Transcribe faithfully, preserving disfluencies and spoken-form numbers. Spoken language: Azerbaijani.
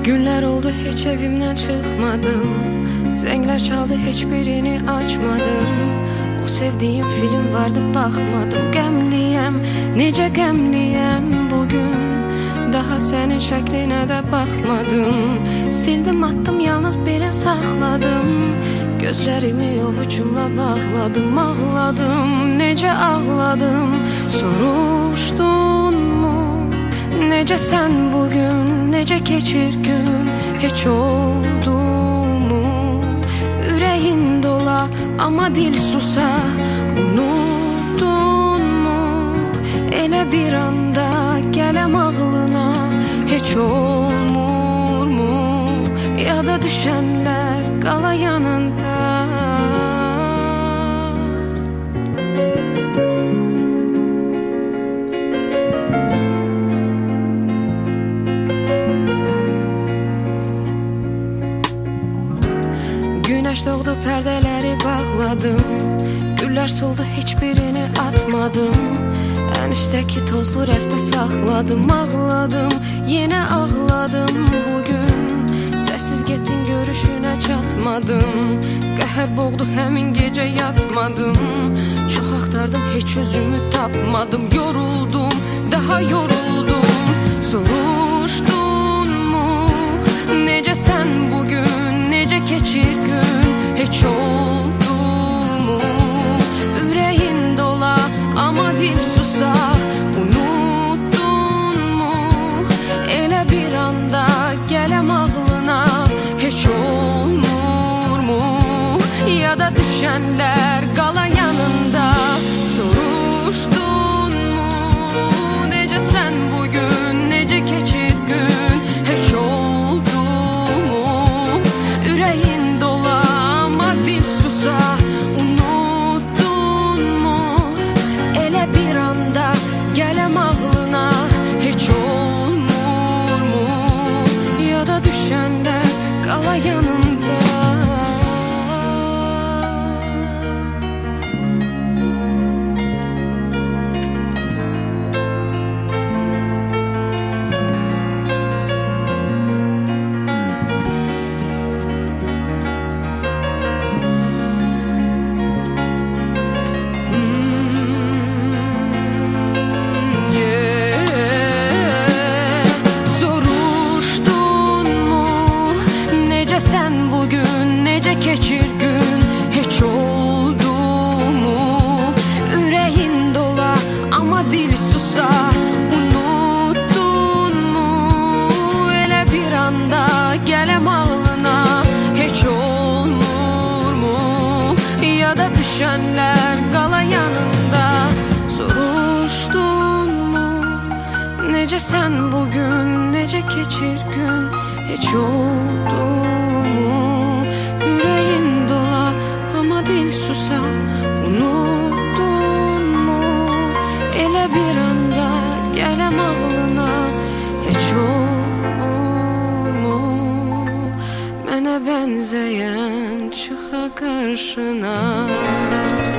Günler oldu hiç evimden çıkmadım. Zengler çaldı hiçbirini açmadım. O sevdiğim film vardı bakmadım. Gemliyem, nece gemliyem bugün. Daha senin şəklinə də baxmadım. Sildim attım yalnız belə saxladım. Gözlərimi ovucumla bağladım. Ağladım, necə ağladım. Soruşdun mu? Necə sən bugün, necə keçir gün. Heç oldu mu? Ürəyin dola amma dil susa. Unuttun mu? Elə bir anda gələm ağlına. Heç olmur mu? Yada düşənlər qala yanında. Güneş doğdu pərdələri bağladım. Güllər soldu hiçbirini atmadım. En üstteki tozlu rəfdə saxladım. Ağladım, yenə ağladım bugün. Sessiz getdin görüşünə çatmadım. Qəhər boğdu həmin gecə yatmadım. Çox axtardım heç özümü tapmadım. Yoruldum, daha yoruldum. Soruşdun mu? Necə sən bugün, necə keçir gün. Heç oldu mu? Ürəyin dola amma dil susa. Unuttun mu? Elə bir anda gələm ağlına. Heç olmur mu? Yada düşənlər qala yanında. Soruşdun mu? Necə sən bugün, necə keçir gün. Heç oldu mu? Ürəyin dola amma dil susa. Unuttun mu? Elə bir anda gələm ağlına. Heç olmur mu? Yada düşənlər qala yanımda. Sen bugün necə keçir gün. Heç oldu mu? Ürəyin dola amma dil susa. Unuttun mu? Elə bir anda gələm ağlına. Heç olmur mu? Yada düşənlər qala yanında. Soruşdun mu? Necə sən bugün, necə keçir gün. Heç oldu mu? Yüreğin dola ama dil susa. Unuttun mu? Elə bir anda gələm ağlına. Heç olmur mu? Mənə bənzəyən çıxa qarşına.